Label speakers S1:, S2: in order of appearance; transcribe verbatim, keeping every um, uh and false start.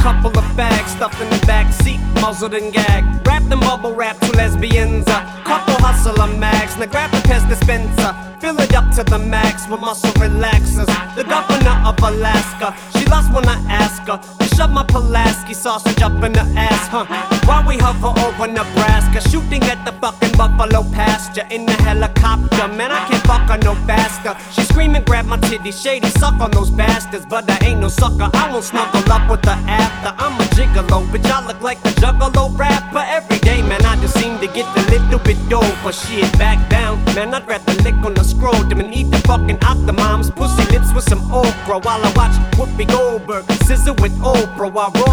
S1: couple of bags stuffed in the back seat, muzzled and gagged. Wrapped in bubble wrap, two lesbians, a couple hustler mags. Now grab the test dispenser, fill it up to the max with muscle relaxers. The governor of Alaska, she lost when I asked her to shove my Pulaski sausage up in her ass, huh? While we hover over Nebraska, shooting at the fucking buffalo pasture in the helicopter. Man, I can't fuck her no faster. She screaming, grab my titty, shady, suck on those bastards. But I ain't no sucker, I won't snuggle up with her after. I'm a gigolo, bitch, I look like a juggalo rapper. Every day, man, I just seem to get a little bit dope. But shit, back down, man, I'd rather lick on the scrotum and eat the fucking Octomom's pussy lips with some okra while I watch Whoopi Goldberg scissor with Oprah while